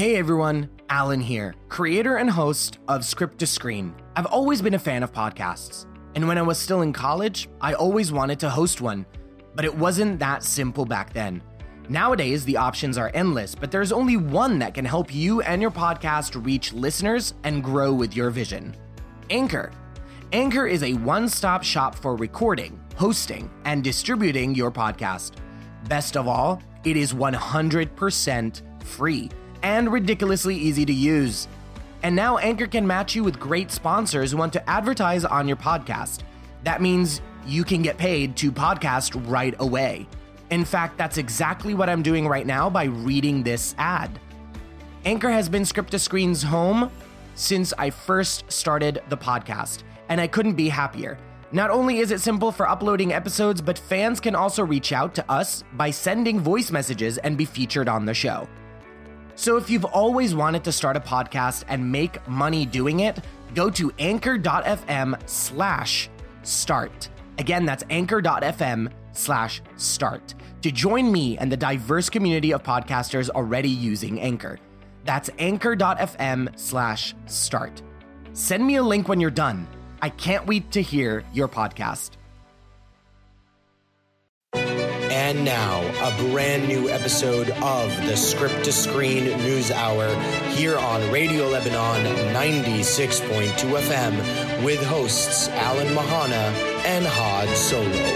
Hey everyone, Alan here, creator and host of Script to Screen. I've always been a fan of podcasts, and when I was still in college, I always wanted to host one, but it wasn't that simple back then. Nowadays, the options are endless, but there's only one that can help you and your podcast reach listeners and grow with your vision. Anchor. Anchor is a one-stop shop for recording, hosting, and distributing your podcast. Best of all, it is 100% free and ridiculously easy to use. And now Anchor can match you with great sponsors who want to advertise on your podcast. That means you can get paid to podcast right away. In fact, that's exactly what I'm doing right now by reading this ad. Anchor has been Script to Screen's home since I first started the podcast, and I couldn't be happier. Not only is it simple for uploading episodes, but fans can also reach out to us by sending voice messages and be featured on the show. So if you've always wanted to start a podcast and make money doing it, go to anchor.fm/start. Again, that's anchor.fm/start to join me and the diverse community of podcasters already using Anchor. That's anchor.fm/start. Send me a link when you're done. I can't wait to hear your podcast. And now, a brand new episode of the Script to Screen News Hour here on Radio Lebanon 96.2 FM with hosts Alan Mahana and Had Solo.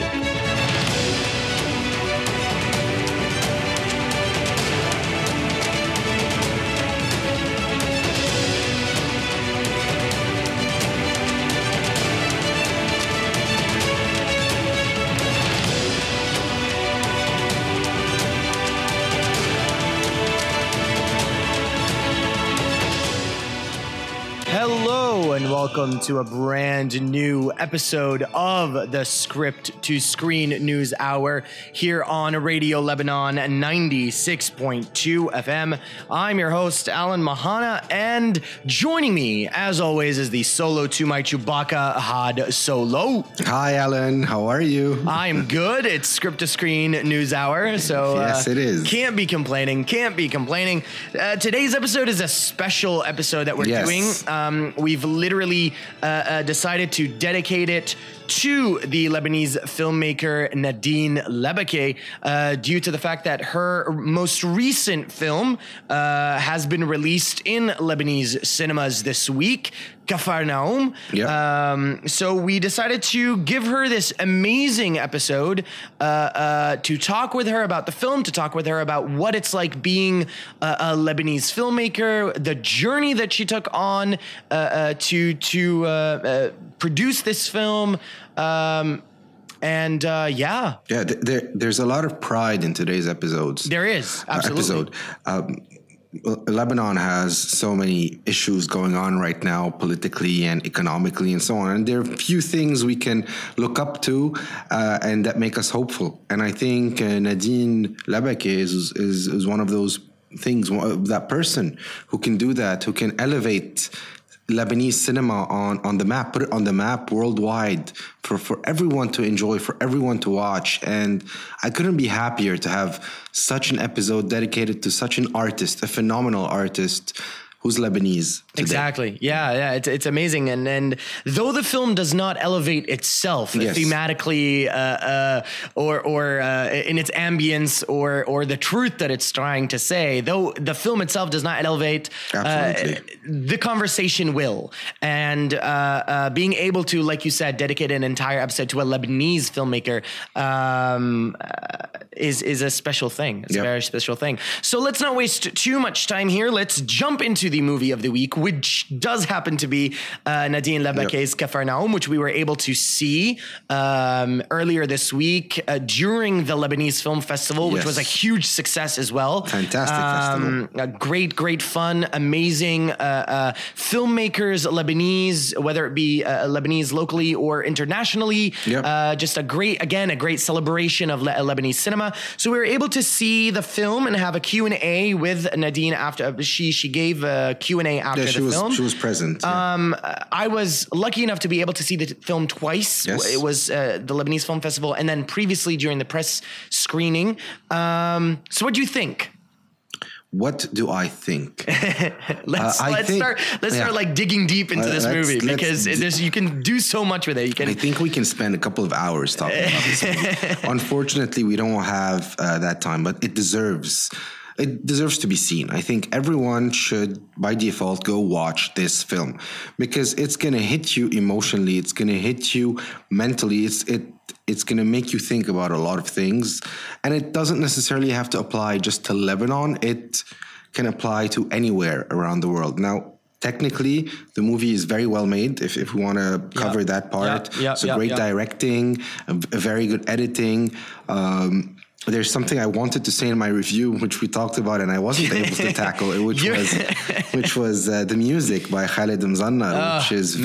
And welcome to a brand new episode of the Script to Screen News Hour here on Radio Lebanon 96.2 FM. I'm your host, Alan Mahana, and joining me, as always, is the solo to my Chewbacca, Had Solo. Hi, Alan. How are you? I'm good. It's Script to Screen News Hour, so yes, it is. Can't be complaining. Today's episode is a special episode that we're doing. We've literally decided to dedicate it to the Lebanese filmmaker Nadine Labaki due to the fact that her most recent film has been released in Lebanese cinemas this week, Cafarnaum. Yep. So we decided to give her this amazing episode to talk with her about the film, to talk with her about what it's like being a Lebanese filmmaker, the journey that she took on to produce this film. There's a lot of pride in today's episodes. There is, absolutely. Lebanon has so many issues going on right now, politically and economically and so on. And there are few things we can look up to and that make us hopeful. And I think Nadine Labaki is one of those things, that person who can do that, who can elevate Lebanese cinema on the map, put it on the map worldwide for everyone to enjoy, for everyone to watch. And I couldn't be happier to have such an episode dedicated to such an artist, a phenomenal artist who's Lebanese today. Exactly. Yeah. It's amazing. And though the film does not elevate itself thematically or in its ambience or the truth that it's trying to say, though the film itself does not elevate, the conversation will. And being able to, like you said, dedicate an entire episode to a Lebanese filmmaker is a special thing. It's a very special thing. So let's not waste too much time here. Let's jump into the movie of the week, which does happen to be Nadine Labaki's Cafarnaum, which we were able to see earlier this week during the Lebanese Film Festival, which was a huge success as well. Fantastic festival. Great fun, amazing filmmakers, Lebanese, whether it be Lebanese locally or internationally. Just a great celebration of Lebanese cinema. So we were able to see the film and have a Q&A with Nadine after she gave a Q&A after the film. She was present. I was lucky enough to be able to see the film twice. Yes. It was the Lebanese Film Festival and then previously during the press screening. So what do you think? what do I think? Let's start like digging deep into this movie, because you can do so much with it. I think we can spend a couple of hours talking about this movie. Unfortunately, we don't have that time, but it deserves to be seen. I think everyone should, by default, go watch this film, because it's going to hit you emotionally. It's going to hit you mentally. It's going to make you think about a lot of things. And it doesn't necessarily have to apply just to Lebanon. It can apply to anywhere around the world. Now, technically, the movie is very well made, if we want to cover that part. So great directing, a very good editing. There's something I wanted to say in my review, which we talked about, and I wasn't able to tackle it, which was the music by Khaled Mzannar, which is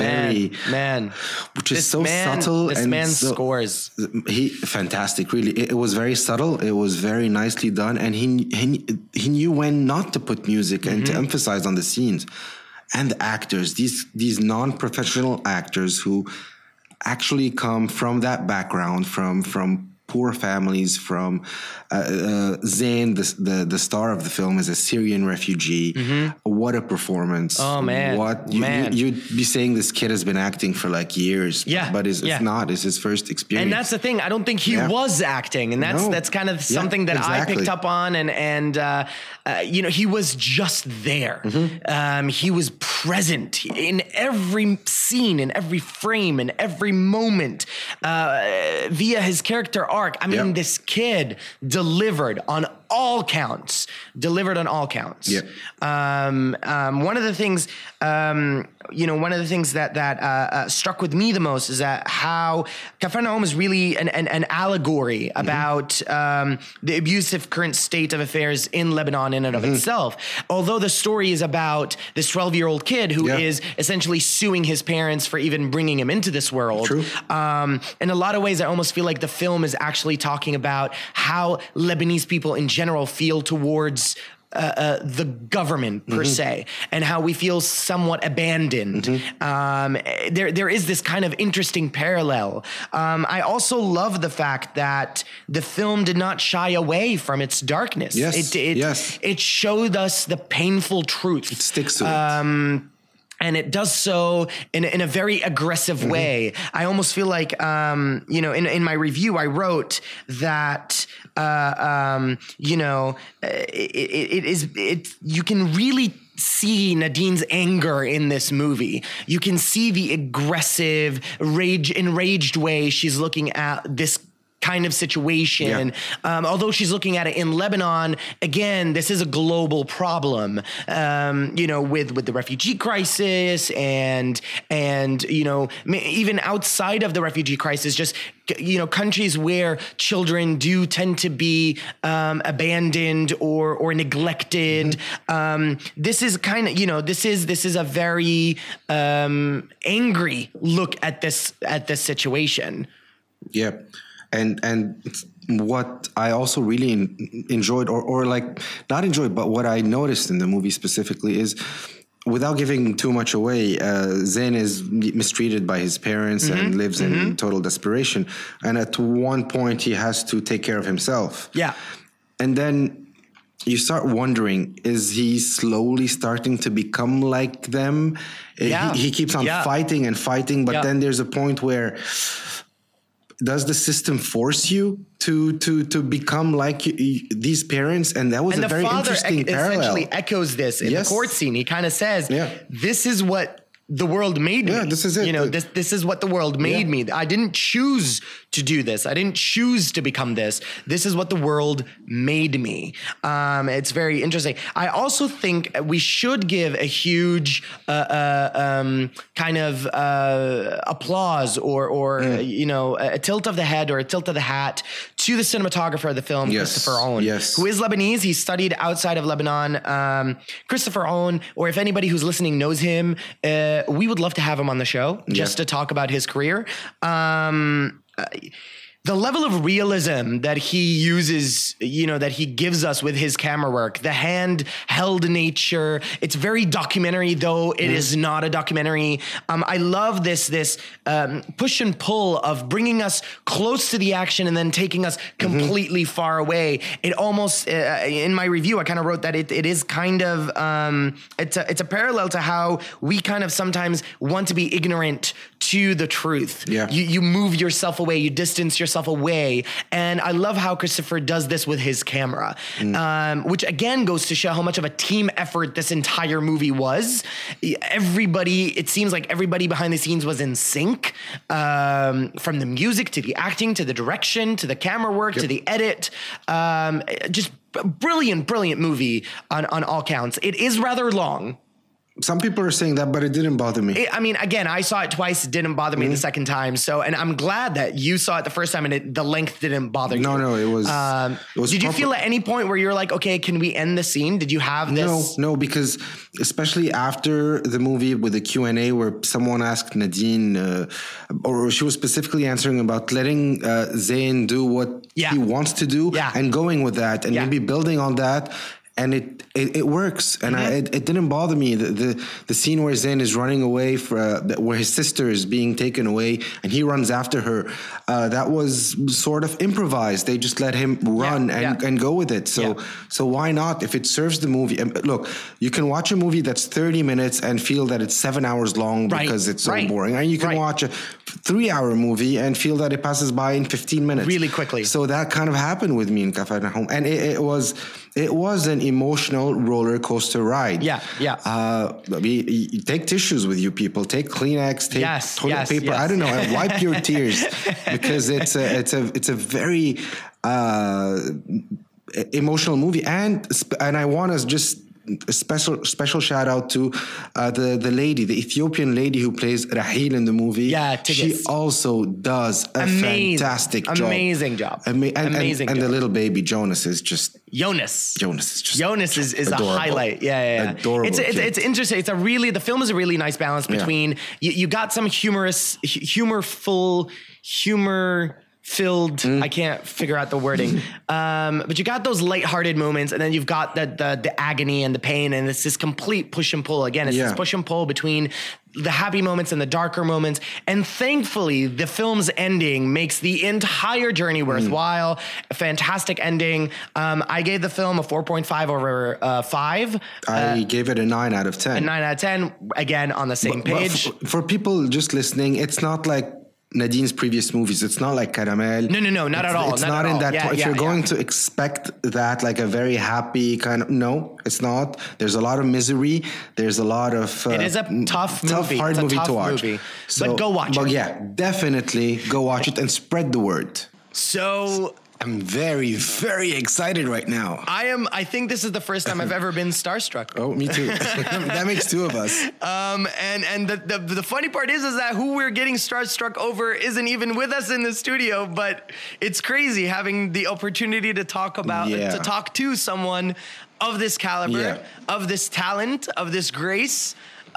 subtle. This man's scores. Fantastic, really. It was very subtle. It was very nicely done, and he knew when not to put music and to emphasize on the scenes. And the actors, these non-professional actors who actually come from that background, from poor families, from Zayn, the star of the film, is a Syrian refugee. What a performance. Oh, man. You'd be saying this kid has been acting for like years. But it's not. It's his first experience. And that's the thing. I don't think he was acting. And that's kind of something that I picked up on. And he was just there. He was present in every scene, in every frame, in every moment, via his character arc. I mean, this kid delivered on all counts. One of the things, that struck with me the most is that how Capernaum is really an allegory about the abusive current state of affairs in Lebanon in and of itself. Although the story is about this 12-year-old kid who is essentially suing his parents for even bringing him into this world. True. In a lot of ways, I almost feel like the film is actually talking about how Lebanese people in general feel towards the government per se, and how we feel somewhat abandoned. There is this kind of interesting parallel. I also love the fact that the film did not shy away from its darkness. It showed us the painful truth. It sticks to it. And it does so in a very aggressive way. I almost feel like, in my review, I wrote that, you can really see Nadine's anger in this movie. You can see the aggressive, enraged way she's looking at this kind of situation. Although she's looking at it in Lebanon, again, this is a global problem, with the refugee crisis and even outside of the refugee crisis, just, countries where children do tend to be abandoned or neglected. This is kind of, this is a very angry look at this situation. Yeah. And what I also really enjoyed, or like not enjoyed, but what I noticed in the movie specifically is, without giving too much away, Zayn is mistreated by his parents and lives in total desperation. And at one point, he has to take care of himself. Yeah. And then you start wondering, is he slowly starting to become like them? Yeah. He keeps on fighting and fighting, but then there's a point where, does the system force you to become like these parents? And that was a very interesting parallel. Essentially echoes this in the court scene. He kind of says, this is what the world made me. Yeah, this is it. This is what the world made me. I didn't choose to do this. I didn't choose to become this. This is what the world made me. It's very interesting. I also think we should give a huge kind of applause or a tilt of the head or a tilt of the hat to the cinematographer of the film, Christopher Owen, who is Lebanese. He studied outside of Lebanon. Christopher Owen, or if anybody who's listening knows him, we would love to have him on the show just to talk about his career. The level of realism that he uses, that he gives us with his camera work, the handheld nature, it's very documentary, though it is not a documentary. I love this push and pull of bringing us close to the action and then taking us completely far away. It almost, in my review, I kind of wrote that it is kind of, it's a parallel to how we kind of sometimes want to be ignorant to the truth. Yeah. You move yourself away, you distance yourself away. And I love how Christopher does this with his camera, which again goes to show how much of a team effort this entire movie was. It seems like everybody behind the scenes was in sync, from the music to the acting, to the direction, to the camera work, to the edit. Just brilliant movie on all counts. It is rather long. Some people are saying that, but it didn't bother me. Again, I saw it twice. It didn't bother me the second time. So, and I'm glad that you saw it the first time and the length didn't bother you. No, it was. Did you feel at any point where you're like, okay, can we end the scene? Did you have this? No, because especially after the movie with the Q&A where someone asked Nadine, or she was specifically answering about letting Zayn do what he wants to do and going with that and maybe building on that. And it works, and it didn't bother me. The scene where Zayn is running away, where his sister is being taken away, and he runs after her, that was sort of improvised. They just let him run and go with it. So why not? If it serves the movie, look, you can watch a movie that's 30 minutes and feel that it's 7 hours long because it's so boring, and you can watch a 3-hour movie and feel that it passes by in 15 minutes really quickly. So that kind of happened with me in Kafarnaum, and it was an emotional roller coaster ride. You take tissues with you, people. Take Kleenex, take toilet paper. Yes. I don't know. And wipe your tears because it's a very emotional movie. And I want to just a special shout out to the lady, the Ethiopian lady who plays Rahil in the movie. She also does a fantastic job. Amazing job. Amazing job. And the little baby Jonas is just Jonas is adorable. a highlight. Adorable. It's interesting. The film is a really nice balance between you got some humor filled. I can't figure out the wording. But you got those lighthearted moments, and then you've got the agony and the pain, and it's this complete push and pull. Again, it's this push and pull between the happy moments and the darker moments. And thankfully, the film's ending makes the entire journey worthwhile. A fantastic ending. I gave the film a 4.5 over 5. I gave it a 9 out of 10. A 9 out of 10, again, on the same page. For people just listening, it's not like Nadine's previous movies. It's not like Caramel. No, not at all. It's not in that. If you're going to expect that, like a very happy kind of, no, it's not. There's a lot of misery. There's a lot of. It is a tough movie. Hard movie to watch. So, but go watch it. But yeah, definitely go watch it and spread the word. So I'm very, very excited right now. I think this is the first time I've ever been starstruck. Oh, me too. That makes two of us. And the funny part is that who we're getting starstruck over isn't even with us in the studio, but it's crazy having the opportunity to talk to someone of this caliber, of this talent, of this grace.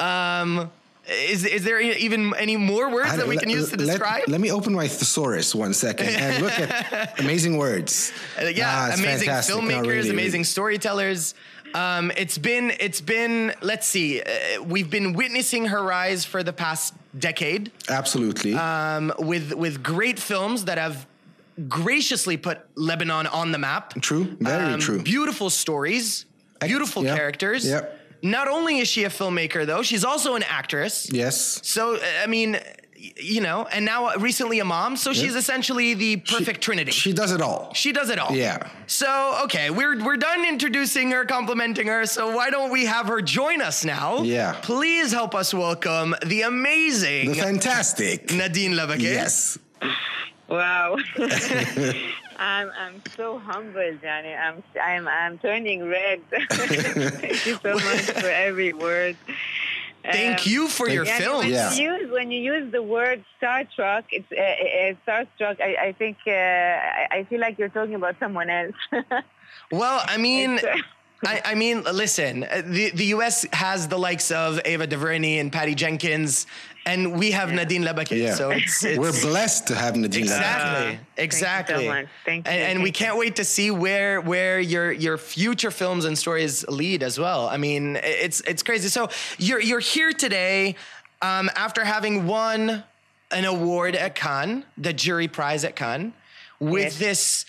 Is there even any more words that we can use to describe? Let me open my thesaurus 1 second and look at amazing words. Amazing filmmakers, amazing storytellers. It's been. Let's see. We've been witnessing her rise for the past decade. Absolutely. With great films that have graciously put Lebanon on the map. True. Very true. Beautiful stories. Beautiful characters. Yep. Not only is she a filmmaker, though, she's also an actress. Yes. So, I mean, and now recently a mom. So she's essentially the perfect trinity. She does it all. Yeah. So, okay, we're done introducing her, complimenting her. So why don't we have her join us now? Yeah. Please help us welcome the amazing, the fantastic Nadine Labake. Yes. Wow. I'm so humbled, Johnny. I'm turning red. Thank you so much for every word. Thank you for your film. When you use the word starstruck, it's starstruck. I think I feel like you're talking about someone else. Well, I mean, I mean, listen, the U.S. has the likes of Ava DuVernay and Patty Jenkins, and we have Nadine Labake. Yeah. So it's we're blessed to have Nadine Labake. Exactly. Thank you so much. Thank you. And we can't wait to see where your future films and stories lead as well. I mean, it's crazy. So you're here today after having won an award at Cannes, the jury prize at Cannes, with this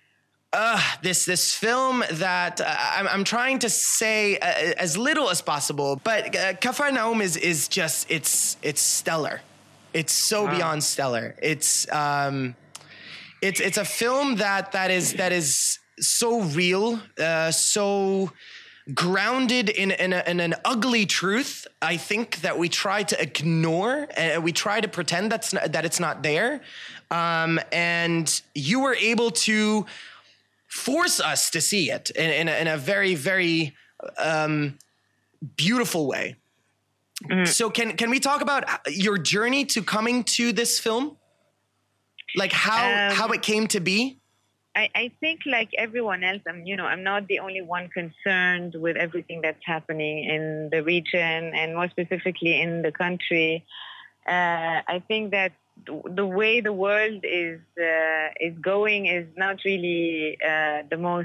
film that I'm trying to say as little as possible, but Capharnaum is just it's stellar. It's so beyond stellar. It's a film that is so real, so grounded in an ugly truth. I think that we try to ignore and we try to pretend that it's not there. And you were able to force us to see it in a very, very beautiful way. Mm-hmm. So can we talk about your journey to coming to this film? Like how it came to be? I think like everyone else, I'm not the only one concerned with everything that's happening in the region and more specifically in the country. I think that the way the world is going is not really the most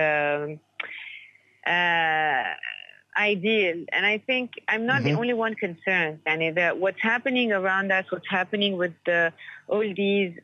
ideal, and I think I'm not the only one concerned. And that what's happening around us, what's happening with all these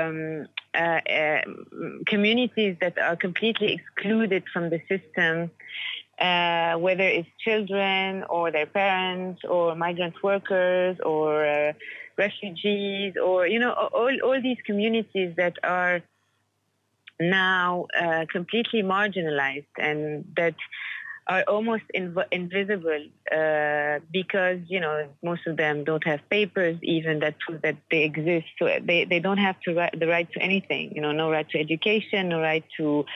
communities that are completely excluded from the system, whether it's children or their parents or migrant workers or refugees or, all these communities that are now completely marginalized and that are almost invisible because, most of them don't have papers even that prove that they exist. So they don't have the right to anything, no right to education, no right to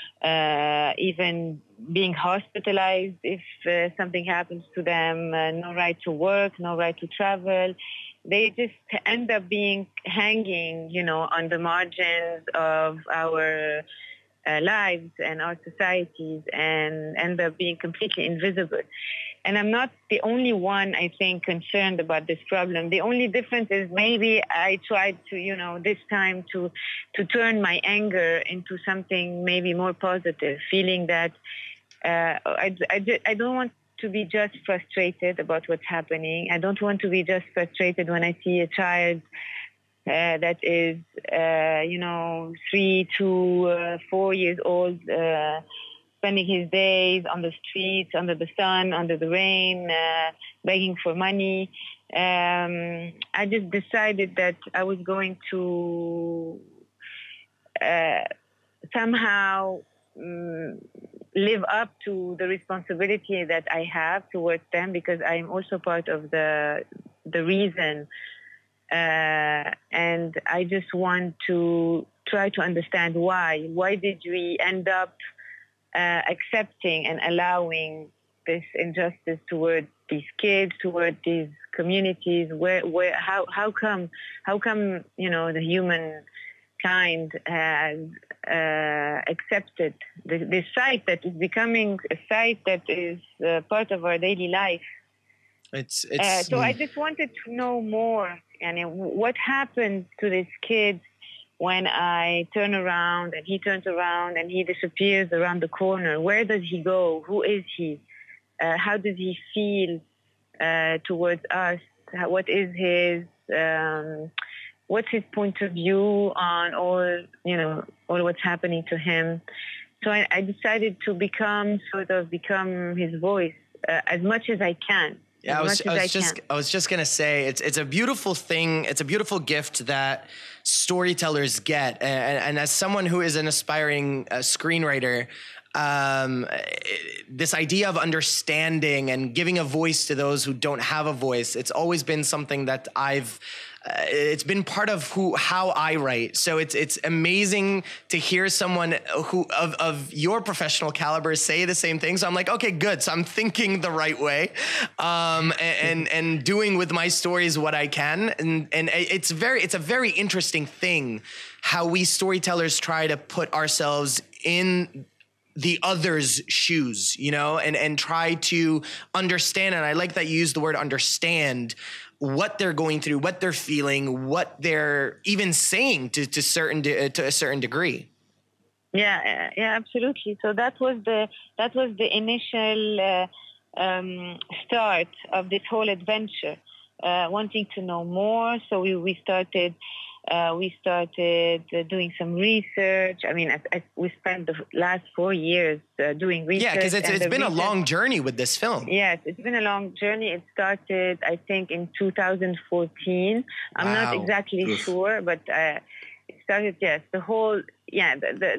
even being hospitalized if something happens to them, no right to work, no right to travel. They just end up being hanging, on the margins of our lives and our societies and end up being completely invisible. And I'm not the only one, I think, concerned about this problem. The only difference is maybe I tried to, this time to turn my anger into something maybe more positive, feeling that I don't want to be just frustrated about what's happening. I don't want to be just frustrated when I see a child that is, 3 to 4 years old, spending his days on the streets, under the sun, under the rain, begging for money. I just decided that I was going to somehow live up to the responsibility that I have towards them, because I'm also part of the reason. And I just want to try to understand why. Why did we end up accepting and allowing this injustice toward these kids, toward these communities? How come the humankind has accepted this site that is becoming a site that is part of our daily life? So I just wanted to know more. And what happens to this kid when I turn around and he turns around and he disappears around the corner? Where does he go? Who is he? How does he feel towards us? What is his? What's his point of view on all what's happening to him? So I decided to become his voice as much as I can. Yeah, I was just gonna say it's a beautiful thing. It's a beautiful gift that storytellers get, and as someone who is an aspiring screenwriter, this idea of understanding and giving a voice to those who don't have a voice, it's always been something that it's been part of how I write. So it's amazing to hear someone who of your professional caliber say the same thing. So I'm like, okay, good. So I'm thinking the right way, and doing with my stories what I can. And it's a very interesting thing how we storytellers try to put ourselves in the other's shoes, you know, and try to understand. And I like that you use the word understand what they're going through, what they're feeling, what they're even saying to a certain degree. Yeah, absolutely. So that was the initial start of this whole adventure, wanting to know more. So we started doing some research. I mean, we spent the last 4 years doing research. Yeah, because it's been a long journey with this film. Yes, it's been a long journey. It started, I think, in 2014. I'm not exactly sure, but it started. Yes, the whole. Yeah,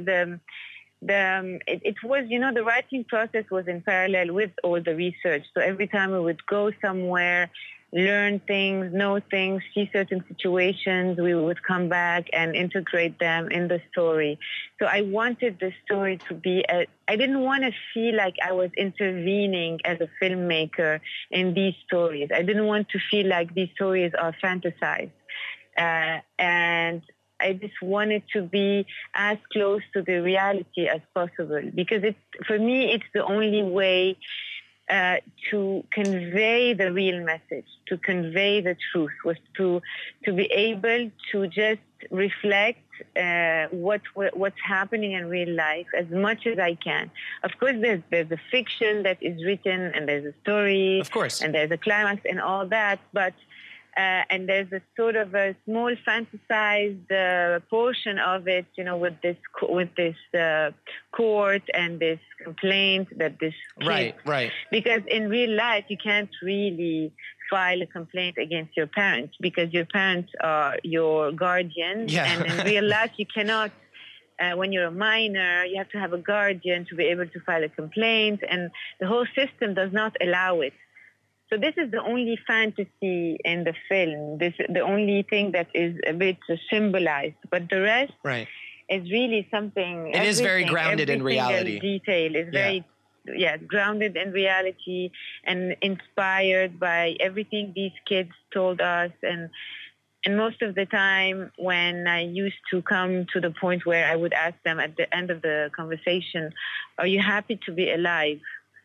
it was, you know, the writing process was in parallel with all the research. So every time we would go somewhere, learn things, know things, see certain situations, we would come back and integrate them in the story. So I wanted the story to be, I didn't want to feel like I was intervening as a filmmaker in these stories. I didn't want to feel like these stories are fantasized. And I just wanted to be as close to the reality as possible, because for me, it's the only way to convey the real message, to convey the truth, was to be able to just reflect what's happening in real life as much as I can. Of course, there's a fiction that is written, and there's a story, of course, and there's a climax and all that, but and there's a sort of a small fantasized portion of it, you know, with this court and this complaint that this kid, right. Because in real life, you can't really file a complaint against your parents, because your parents are your guardians. Yeah. And in real life, you cannot. When you're a minor, you have to have a guardian to be able to file a complaint, and the whole system does not allow it. So this is the only fantasy in the film. This the only thing that is a bit symbolized, but the rest is really something. It is very grounded in reality. Detail is very grounded in reality and inspired by everything these kids told us. And most of the time, when I used to come to the point where I would ask them at the end of the conversation, "Are you happy to be alive?"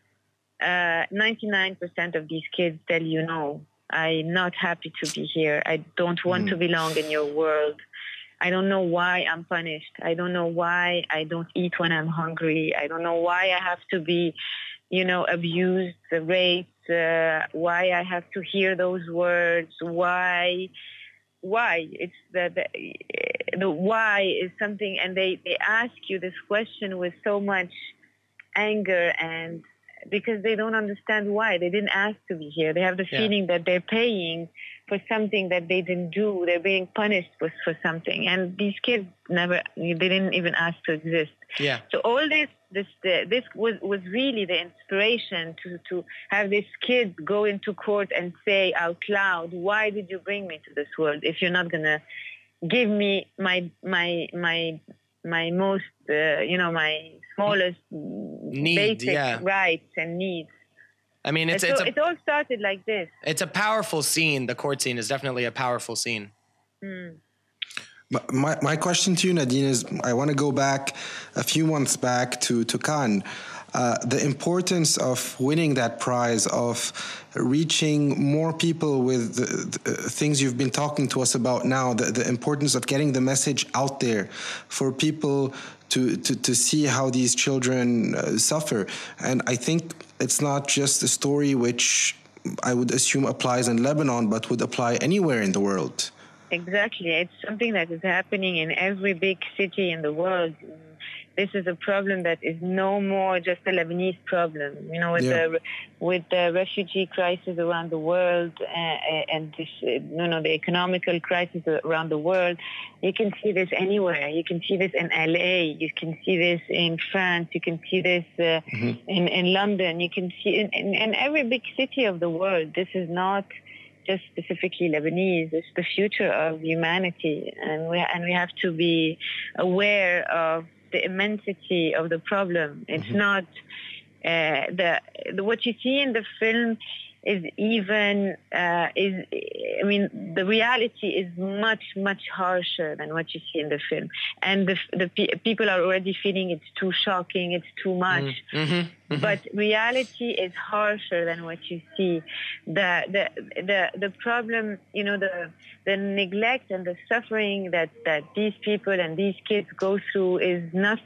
99% of these kids tell you, "No, I'm not happy to be here. I don't want to belong in your world. I don't know why I'm punished. I don't know why I don't eat when I'm hungry. I don't know why I have to be, you know, abused, raped, why I have to hear those words. Why? It's the why is something," and they ask you this question with so much anger, and because they don't understand why. They didn't ask to be here. They have the feeling that they're paying for something that they didn't do. They're being punished for something. And these kids they didn't even ask to exist. Yeah. So all this was really the inspiration to have this kid go into court and say out loud, "Why did you bring me to this world if you're not going to give me my most, my smallest basic rights and needs?" I mean, it all started like this. It's a powerful scene. The court scene is definitely a powerful scene. My question to you, Nadine, is I want to go back a few months back to Cannes. The importance of winning that prize, of reaching more people with the things you've been talking to us about now, the importance of getting the message out there for people to see how these children suffer. And I think it's not just a story which I would assume applies in Lebanon, but would apply anywhere in the world. Exactly. It's something that is happening in every big city in the world. This is a problem that is no more just a Lebanese problem. You know, with the refugee crisis around the world and this, the economical crisis around the world, you can see this anywhere. You can see this in LA. You can see this in France. You can see this in London. You can see in every big city of the world. This is not just specifically Lebanese. It's the future of humanity, and we have to be aware of the immensity of the problem. It's not what you see in the film is even the reality is much, much harsher than what you see in the film, and the people are already feeling it's too shocking, it's too much. But reality is harsher than what you see. The problem, the neglect and the suffering that these people and these kids go through is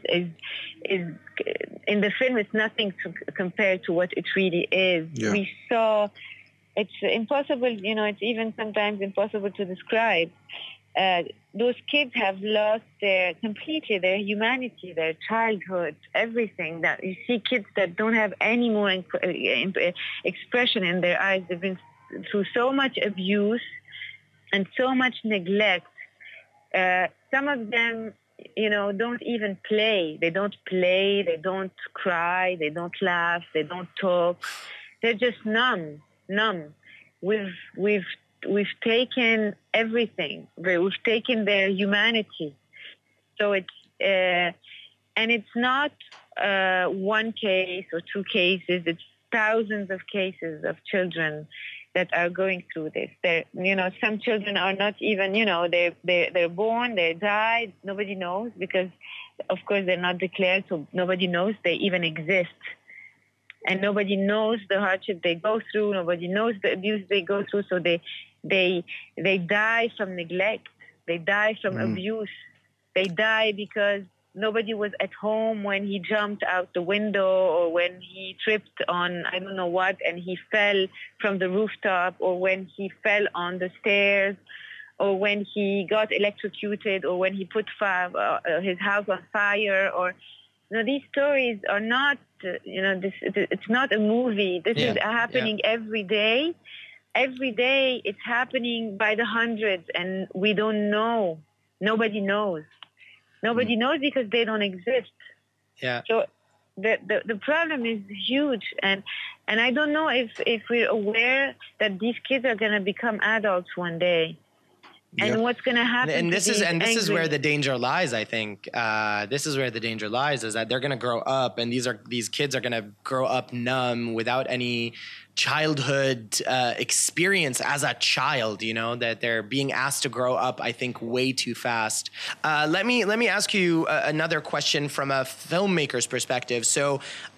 in the film, it's nothing to compare to what it really is. Yeah. We saw, it's impossible, it's even sometimes impossible to describe. Those kids have lost completely their humanity, their childhood, everything. That you see kids that don't have any more expression in their eyes. They've been through so much abuse and so much neglect. Some of them, don't even play. They don't play. They don't cry. They don't laugh. They don't talk. They're just numb. We've taken everything. We've taken their humanity. So it's and it's not one case or two cases. It's thousands of cases of children that are going through this. Some children are not even, they're born, they died, nobody knows, because of course they're not declared, so nobody knows they even exist. And nobody knows the hardship they go through, nobody knows the abuse they go through, so they die from neglect, they die from abuse, they die because nobody was at home when he jumped out the window, or when he tripped on I don't know what and he fell from the rooftop, or when he fell on the stairs, or when he got electrocuted, or when he put his house on fire. Or these stories are not it's not a movie. This is happening every day. Every day it's happening by the hundreds, and we don't know. Nobody knows. Nobody knows because they don't exist. Yeah. So the problem is huge, and I don't know if we're aware that these kids are going to become adults one day. And what's going to happen? And this is where the danger lies. I think this is where the danger lies, is that they're going to grow up, and these kids are going to grow up numb, without any childhood experience as a child. That they're being asked to grow up, I think, way too fast. Let me ask you another question from a filmmaker's perspective. So,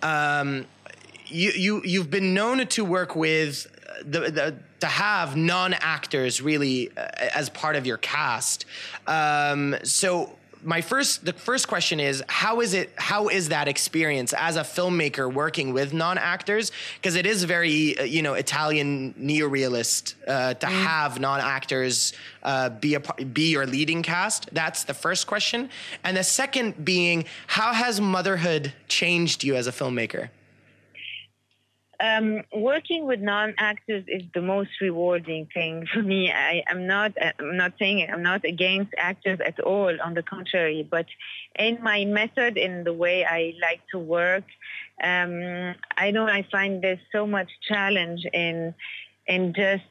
you've been known to work with to have non-actors really as part of your cast. So the first question is, how is that experience as a filmmaker working with non-actors? Because it is very, Italian neorealist to have non-actors be your leading cast. That's the first question. And the second being, how has motherhood changed you as a filmmaker? Working with non-actors is the most rewarding thing for me. I'm not saying it. I'm not against actors at all. On the contrary, but in my method, in the way I like to work, I find there's so much challenge in just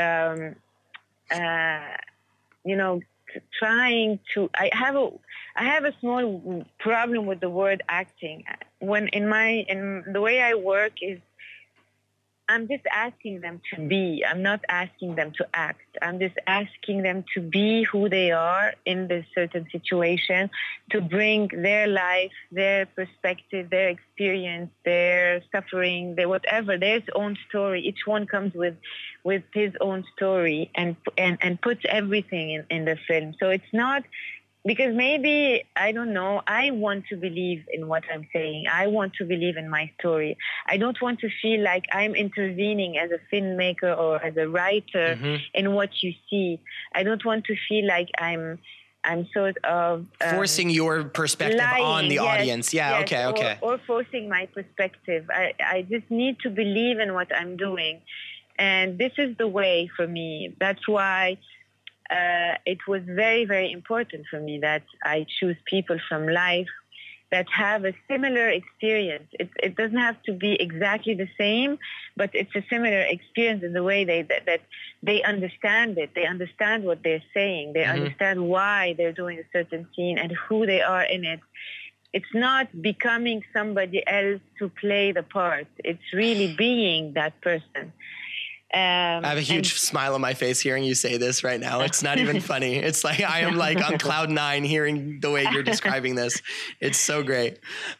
trying to. I have a small problem with the word acting. When in the way I work is, I'm just asking them to be. I'm not asking them to act. I'm just asking them to be who they are in this certain situation, to bring their life, their perspective, their experience, their suffering, their whatever, their own story. Each one comes with his own story and puts everything in the film. So it's not... Because maybe, I don't know, I want to believe in what I'm saying. I want to believe in my story. I don't want to feel like I'm intervening as a filmmaker or as a writer in what you see. I don't want to feel like I'm sort of... forcing your perspective on the audience. Yeah, yes, okay. Or forcing my perspective. I just need to believe in what I'm doing. And this is the way for me. That's why... it was very, very important for me that I choose people from life that have a similar experience. It doesn't have to be exactly the same, but it's a similar experience in the way that they understand it. They understand what they're saying. They understand why they're doing a certain scene and who they are in it. It's not becoming somebody else to play the part. It's really being that person. I have a huge smile on my face hearing you say this right now. It's not even funny. It's like I am like on cloud 9 hearing the way you're describing this. It's so great.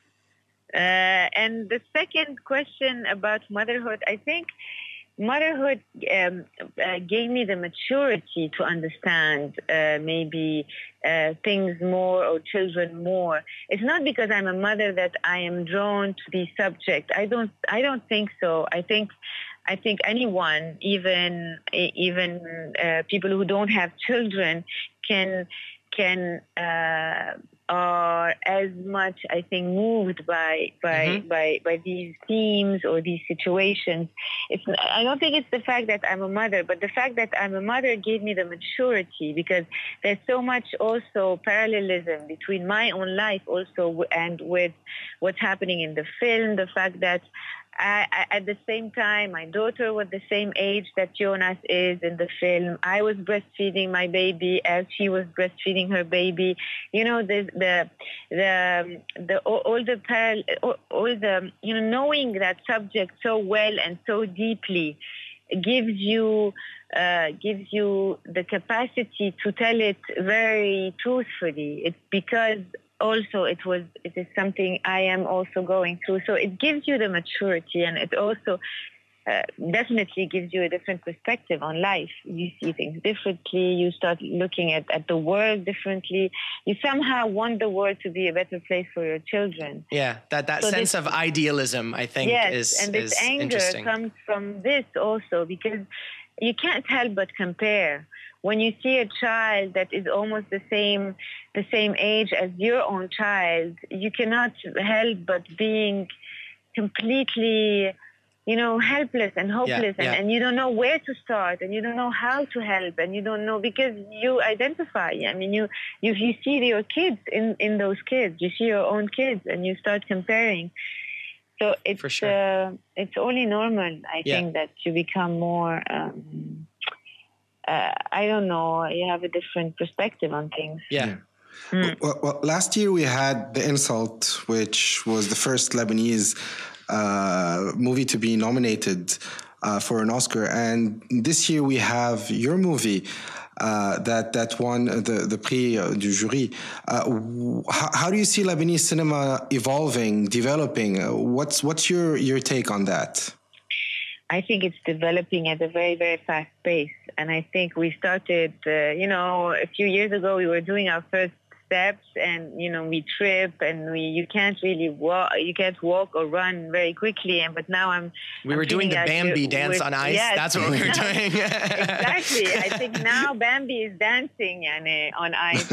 And the second question about motherhood, I think motherhood gave me the maturity to understand maybe things more or children more. It's not because I'm a mother that I am drawn to the subject. I don't think so. I think anyone, even people who don't have children, can are as much, I think, moved by these themes or these situations. I don't think it's the fact that I'm a mother, but the fact that I'm a mother gave me the maturity, because there's so much also parallelism between my own life also and with what's happening in the film. The fact that at the same time, my daughter was the same age that Jonas is in the film. I was breastfeeding my baby as she was breastfeeding her baby. You know, knowing that subject so well and so deeply gives you the capacity to tell it very truthfully. It's because also it is something I am also going through. So it gives you the maturity, and it also definitely gives you a different perspective on life. You see things differently. You start looking at the world differently. You somehow want the world to be a better place for your children. Yeah, that sense of idealism, I think, is and this anger interesting. comes from this also, because you can't help but compare. When you see a child that is almost the same age as your own child, you cannot help but being completely, helpless and hopeless, and you don't know where to start, and you don't know how to help, and you don't know, because you identify. I mean, you see your kids in those kids. You see your own kids, and you start comparing. So it's for sure. It's only normal, I think, that you become more. I don't know. You have a different perspective on things. Yeah. Well, last year we had The Insult, which was the first Lebanese movie to be nominated for an Oscar, and this year we have your movie that won the Prix du Jury. How do you see Lebanese cinema evolving, developing? What's your take on that? I think it's developing at a very, very fast pace. And I think we started, a few years ago, we were doing our first steps, and, we trip, and you can't really walk or run very quickly. But now we were doing the Bambi dance on ice. Yes, that's what we were doing. Exactly. I think now Bambi is dancing on ice.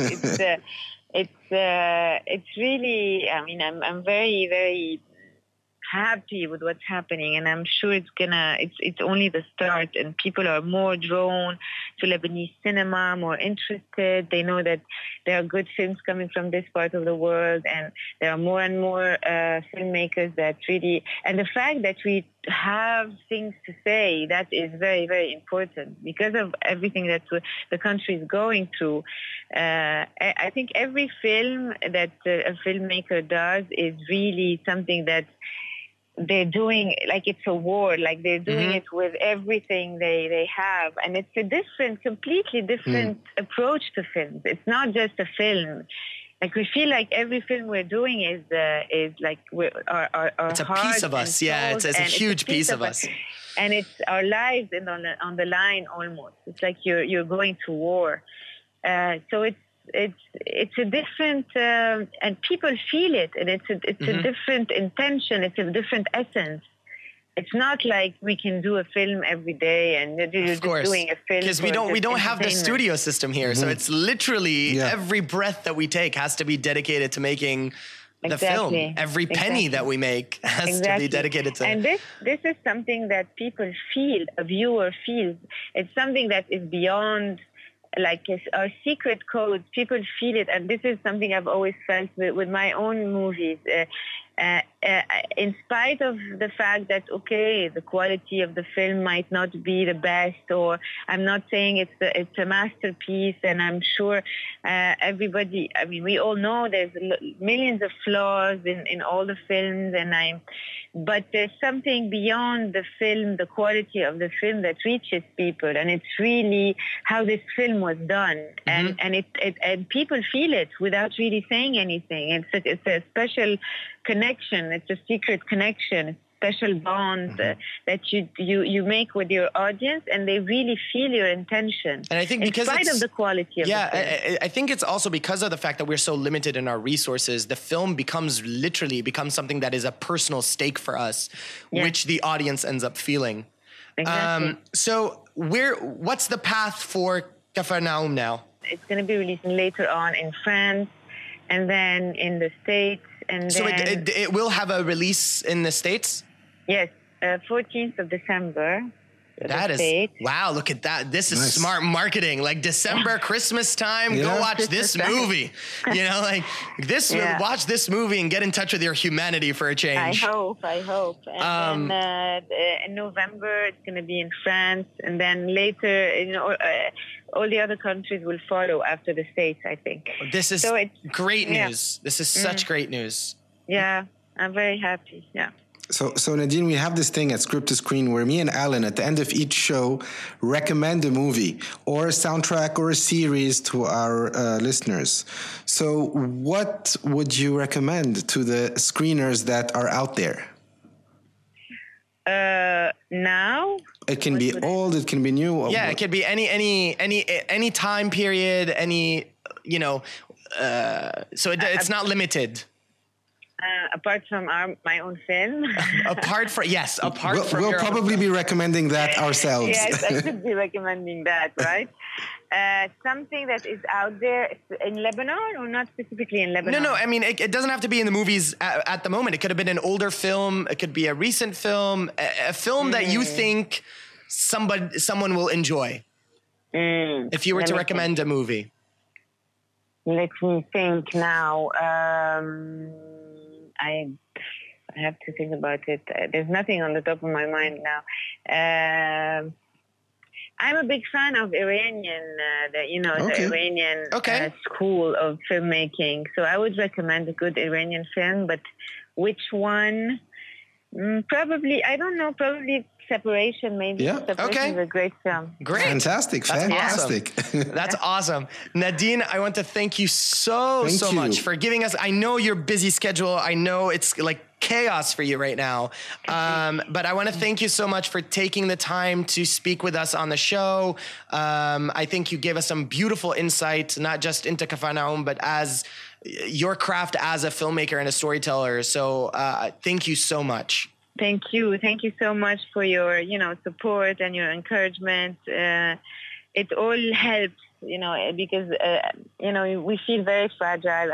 It's really, I mean, I'm very, very happy with what's happening, and I'm sure it's only the start, and people are more drawn to Lebanese cinema, more interested. They know that there are good films coming from this part of the world, and there are more and more filmmakers that really, and the fact that we have things to say, that is very, very important because of everything that the country is going through. I think every film that a filmmaker does is really something that they're doing, like it's a war, like they're doing it with everything they have. And it's a completely different approach to films. It's not just a film. Like, we feel like every film we're doing is like our it's a piece of us. Yeah, it's a huge piece of us. And it's our lives on the line almost. It's like you're going to war. So it's a different, and people feel it, and it's a different intention. It's a different essence. It's not like we can do a film every day and you're just doing a film. Because we don't have the studio system here. So it's literally every breath that we take has to be dedicated to making the film. Every penny that we make has to be dedicated to. And this is something that people feel, a viewer feels. It's something that is beyond, like, our secret code. People feel it, and this is something I've always felt with my own movies. in spite of the fact that, okay, the quality of the film might not be the best, or I'm not saying it's a masterpiece, and I'm sure everybody, I mean, we all know there's millions of flaws in all the films, but there's something beyond the film, the quality of the film, that reaches people, and it's really how this film was done, and and people feel it without really saying anything. It's a special connection. It's a secret connection, a special bond that you make with your audience, and they really feel your intention. And I think because in spite of the quality of the film. I think it's also because of the fact that we're so limited in our resources, the film becomes something that is a personal stake for us, which the audience ends up feeling. Exactly. So what's the path for Capharnaum now? It's going to be releasing later on in France, and then in the States. And so then, it will have a release in the States? Yes, 14th of December. That is, wow, look at that. This is smart marketing. Like December, Christmas time, go watch this movie. You know, like watch this movie and get in touch with your humanity for a change. I hope. And then in November, it's going to be in France. And then later, all the other countries will follow after the States, I think. This is great news. This is such great news. Yeah, I'm very happy. Yeah. So Nadine, we have this thing at Script to Screen where me and Alan, at the end of each show, recommend a movie or a soundtrack or a series to our listeners. So what would you recommend to the screeners that are out there? Now? It can be old, it can be new. Yeah, it could be any time period, so it's not limited. Apart from my own film. We'll probably be recommending that ourselves. Yes, I should be recommending that, right? Something that is out there in Lebanon, or not specifically in Lebanon? No, I mean, it doesn't have to be in the movies at the moment. It could have been an older film. It could be a recent film, a film that you think someone will enjoy. If you were to recommend a movie. Let me think now. I have to think about it. There's nothing on the top of my mind now. I'm a big fan of Iranian, the Iranian school of filmmaking. So I would recommend a good Iranian film, but which one? Probably, I don't know, probably Separation, maybe. Yeah. Separation is a great film. Great. Fantastic. Awesome. That's awesome. Nadine, I want to thank you so much for giving us, I know your busy schedule. I know it's like chaos for you right now. But I want to thank you so much for taking the time to speak with us on the show. I think you gave us some beautiful insight, not just into Capharnaum, but as your craft as a filmmaker and a storyteller. So thank you so much. Thank you. Thank you so much for your, support and your encouragement. It all helps, because, we feel very fragile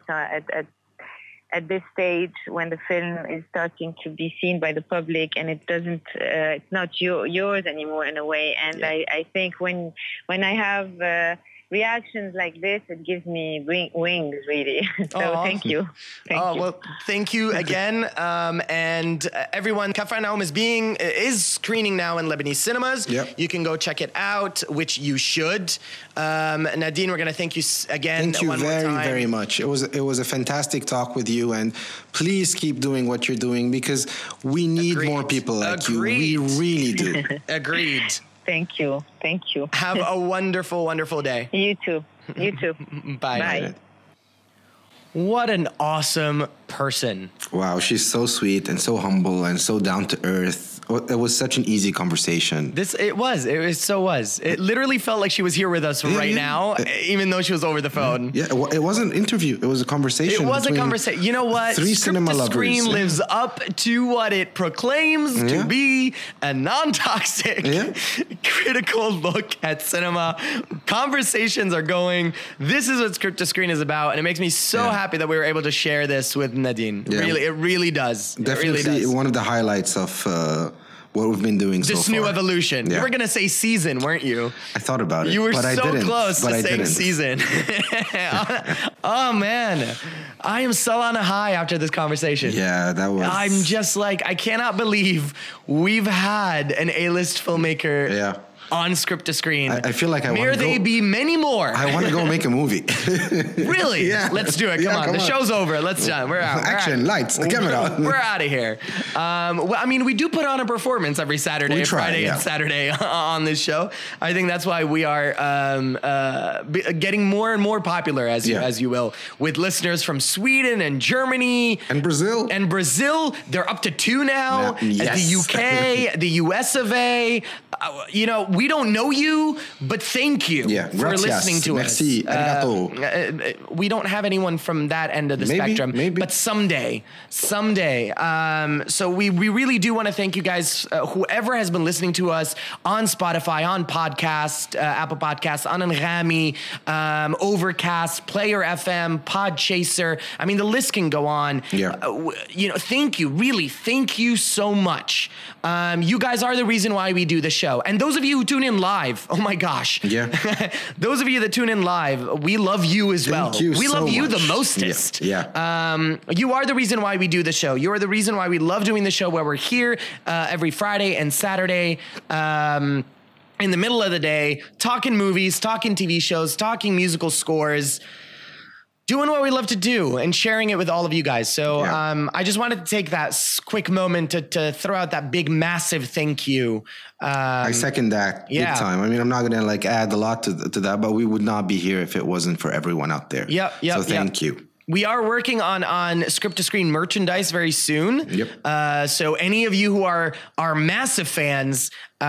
at this stage when the film is starting to be seen by the public, and it doesn't, it's not yours anymore in a way. And I think when I have reactions like this, it gives me wings, really. So thank you. Well, thank you again. And everyone, Capharnaum is screening now in Lebanese cinemas. Yep. You can go check it out, which you should. Nadine, we're going to thank you again. Thank you one more very, time. very much. It was a fantastic talk with you, and please keep doing what you're doing, because we need more people like you. We really do. Agreed. Thank you. Have a wonderful, wonderful day. You too. Bye. What an awesome person. Wow, she's so sweet and so humble and so down to earth. It was such an easy conversation. It was. It literally felt like she was here with us right now, even though she was over the phone. Yeah, it wasn't an interview. It was a conversation. It was a conversation. You know what? Three cinema lovers. Screen lives up to what it proclaims to be a non-toxic, critical look at cinema. Conversations are going. This is what Script to Screen is about, and it makes me so happy that we were able to share this with Nadine. Yeah. Really, it really does. Definitely one of the highlights of what we've been doing so far. This new evolution. You were going to say season, weren't you? I thought about it. You were but so I didn't, close to saying didn't. season. Oh, man. I am still on a high after this conversation. Yeah, that was. I'm just like, I cannot believe we've had an A-list filmmaker on Script to Screen. I feel like May they be many more. I want to go make a movie. Really? Yeah. Let's do it. Come on. The show's over. Let's done. We're out. Action, lights, the camera. We're out of here. Well, I mean, we do put on a performance every Saturday, Friday, and Saturday on this show. I think that's why we are getting more and more popular, as you will, with listeners from Sweden and Germany and Brazil. They're up to 2 now. Yes. The UK, the US of A. We don't know you, but thank you for listening to Merci. us. We don't have anyone from that end of the spectrum, but someday. So we really do want to thank you guys, whoever has been listening to us on Spotify, on podcast, Apple Podcasts, on Anghami, Overcast, Player FM, Podchaser. I mean, the list can go on. Yeah. Thank you. Really, thank you so much. You guys are the reason why we do the show. And those of you who tune in live, oh my gosh. Yeah. Those of you that tune in live, we love you as well. We love you the mostest. Yeah. You are the reason why we do the show. You are the reason why we love doing the show, where we're here every Friday and Saturday. In the middle of the day, talking movies, talking TV shows, talking musical scores, doing what we love to do and sharing it with all of you guys. So I just wanted to take that quick moment to throw out that big, massive thank you. I second that big time. I mean, I'm not going to add a lot to that, but we would not be here if it wasn't for everyone out there. So thank you. We are working on Script to Screen merchandise very soon. Yep. So any of you who are massive fans, you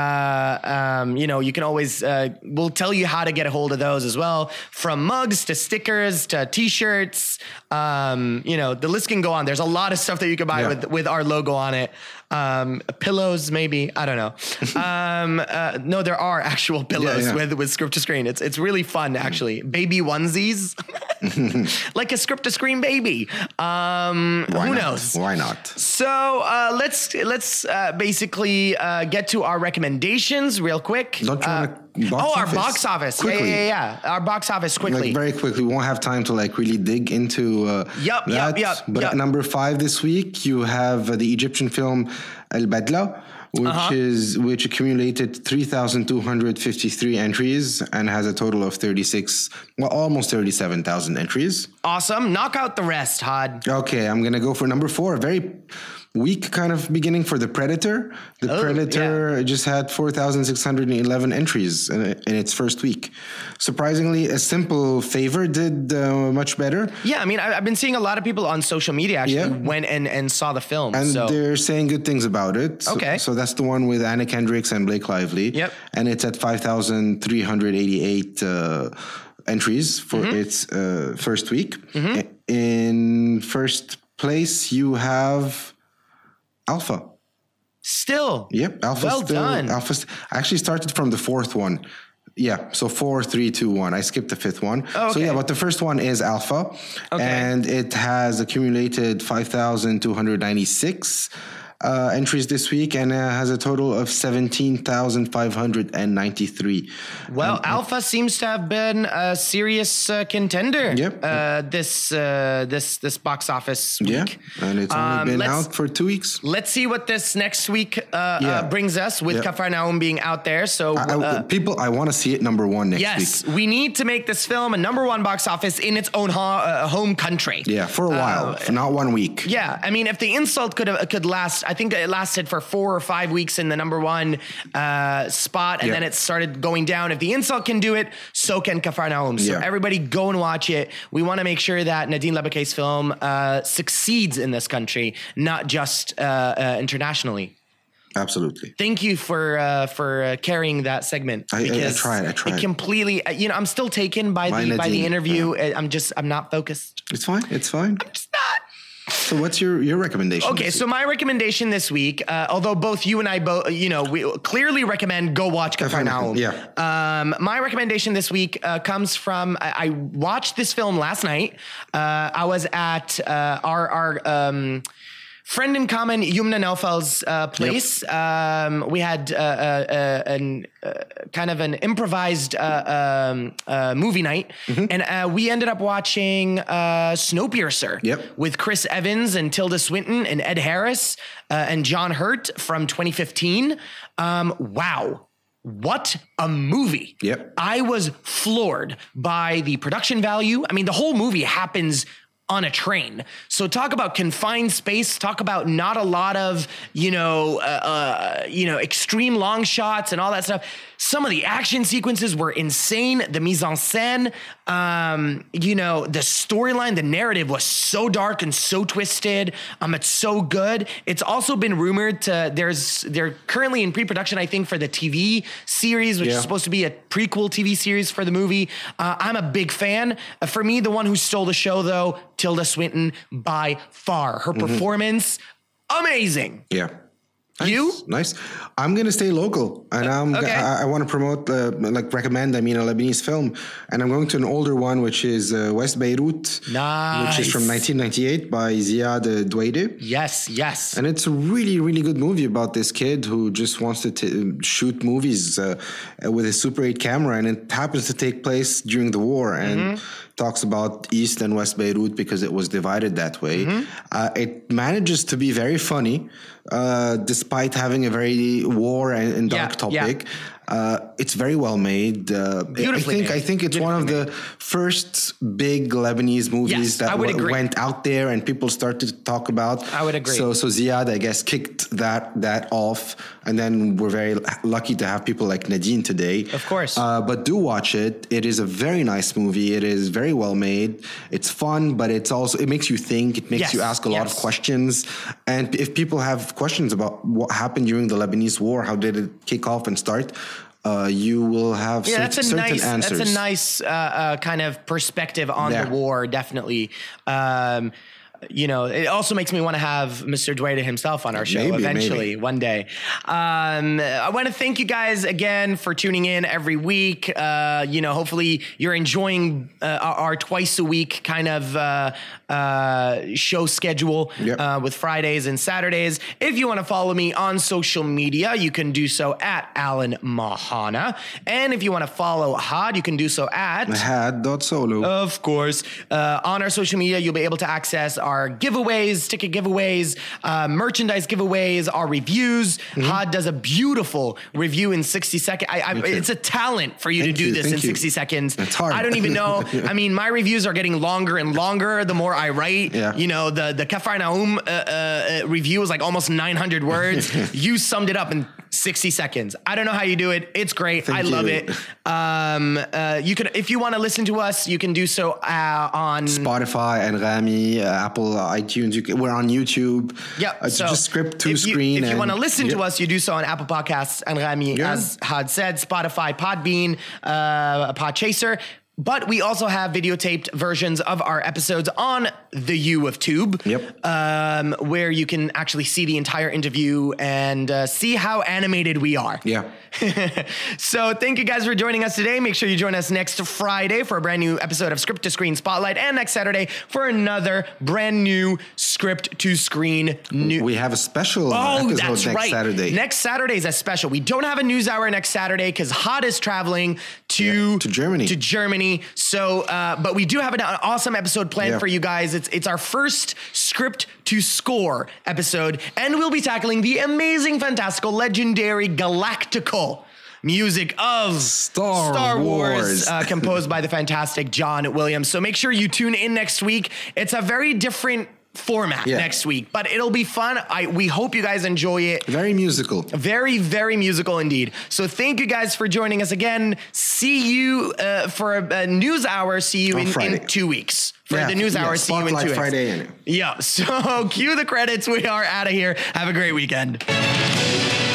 can always, we'll tell you how to get a hold of those as well. From mugs to stickers to t-shirts, the list can go on. There's a lot of stuff that you can buy with our logo on it. Pillows, maybe, I don't know. No, there are actual pillows with Script to Screen. It's really fun, actually. Baby onesies, like a Script to Screen baby. Who knows? Why not? So let's basically get to our recommendations real quick. Don't you want to our box office. Quickly. Yeah. Our box office quickly. Very quickly. We won't have time to really dig into that. But at number 5 this week, you have the Egyptian film El Badla, which accumulated 3,253 entries and has a total of almost 37,000 entries. Awesome. Knock out the rest, Had. Okay, I'm going to go for number 4. A very weak kind of beginning for The Predator. The Predator just had 4,611 entries in its first week. Surprisingly, A Simple Favor did much better. Yeah, I mean, I've been seeing a lot of people on social media actually went and saw the film. And they're saying good things about it. So that's the one with Anna Kendricks and Blake Lively. Yep. And it's at 5,388 entries for its first week. In first place, you have Alpha. Still. Yep. Alpha. Well done. Alpha. I actually started from the 4th one. Yeah. So 4, 3, 2, 1. I skipped the 5th one. Oh, okay. So but the first one is Alpha. Okay. And it has accumulated 5,296 entries this week and has a total of 17,593. Well, Alpha seems to have been a serious contender. This box office week. Yeah, and it's only been out for 2 weeks. Let's see what this next week brings us with Cafarnaum being out there. So I want to see it number 1 next week. Yes, we need to make this film a number 1 box office in its own home country. Yeah, for a while, for not 1 week. Yeah, I mean, if the insult could last, I think it lasted for 4 or 5 weeks in the number 1 spot, and then it started going down. If the insult can do it, so can Cafarnaum. So everybody go and watch it. We want to make sure that Nadine Labakay's film succeeds in this country, not just internationally. Absolutely. Thank you for carrying that segment. I tried. It completely, I'm still taken by the interview. Yeah. I'm not focused. It's fine. I'm just not. So what's your recommendation? Okay, so my recommendation this week, although both you and I we clearly recommend go watch Cafarnaum. Yeah. My recommendation this week comes from I watched this film last night. I was at our friend in common, Yumna Naufel's place. Yep. We had kind of an improvised movie night, and we ended up watching Snowpiercer with Chris Evans and Tilda Swinton and Ed Harris and John Hurt from 2015. Wow. What a movie. Yep. I was floored by the production value. I mean, the whole movie happens on a train. So talk about confined space, talk about not a lot of, extreme long shots and all that stuff. Some of the action sequences were insane. The mise en scène, the storyline, the narrative was so dark and so twisted. It's so good. It's also been rumored they're currently in pre-production, I think, for the TV series, which is supposed to be a prequel TV series for the movie. I'm a big fan. For me, the one who stole the show, though, Tilda Swinton, by far. Her performance, amazing. Yeah. Nice, you? Nice. I'm going to stay local, and I want to promote, recommend a Lebanese film, and I'm going to an older one, which is West Beirut, which is from 1998 by Ziad Doueide. Yes. And it's a really, really good movie about this kid who just wants to shoot movies with a Super 8 camera, and it happens to take place during the war, and talks about East and West Beirut because it was divided that way. It manages to be very funny, despite having a very war and dark topic. It's very well made. I think it's one of the first big Lebanese movies that went out there and people started to talk about. I would agree. So Ziad, I guess, kicked that off, and then we're very lucky to have people like Nadine today. Of course. But do watch it. It is a very nice movie. It is very well made. It's fun, but it makes you think. It makes you ask a lot of questions. And if people have questions about what happened during the Lebanese war, how did it kick off and start, you will have certain answers. That's a nice kind of perspective on the war, definitely. It also makes me want to have Mr. Doueide himself on our show eventually, one day. I want to thank you guys again for tuning in every week. Hopefully you're enjoying our twice a week kind of show schedule with Fridays and Saturdays. If you want to follow me on social media, you can do so at Alan Mahana. And if you want to follow Had, you can do so at Had.solo. Of course. On our social media, you'll be able to access our giveaways, ticket giveaways, merchandise giveaways, our reviews. Had does a beautiful review in 60 seconds. It's a talent for you to do this in 60 seconds. It's hard. I don't even know. I mean, my reviews are getting longer and longer the more I write. Yeah. The Kafar Naum review was like almost 900 words. You summed it up in 60 seconds. I don't know how you do it. It's great. I love it. You can, if you want to listen to us, you can do so on Spotify and Rami, Apple, iTunes. We're on YouTube. Yeah. So just Script to Screen. If you want to listen to us, you do so on Apple Podcasts and Rami, as Had said, Spotify, Podbean, Podchaser. But we also have videotaped versions of our episodes on the U of Tube, where you can actually see the entire interview and see how animated we are. Yeah. So thank you guys for joining us today. Make sure you join us next Friday for a brand new episode of Script to Screen Spotlight, and next Saturday for another brand new Script to Screen new. We have a special episode next Saturday. Next Saturday is a special. We don't have a news hour next Saturday because Had is traveling to Germany. So, but we do have an awesome episode planned for you guys. It's our first Script to Score episode, and we'll be tackling the amazing, fantastical, legendary, galactical music of Star Wars composed by the fantastic John Williams. So make sure you tune in next week. It's a very different format next week, but it'll be fun. We hope you guys enjoy it. Very musical. Very, very musical indeed. So thank you guys for joining us again. See you for a news hour. See you in 2 weeks. For the news hour, see you in 2 weeks. Friday. Yeah. So cue the credits. We are out of here. Have a great weekend.